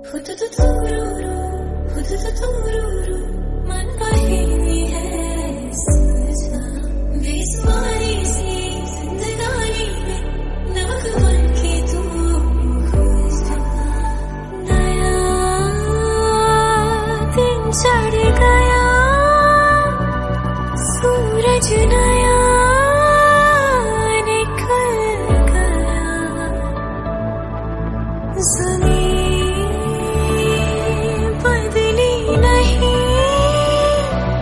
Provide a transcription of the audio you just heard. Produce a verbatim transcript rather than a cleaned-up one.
मन वही है सुलझा, बेसुमारी सी जिंदगानी में नमक बन के तू घुल जा। नया दिन चढ़ गया, सूरज नया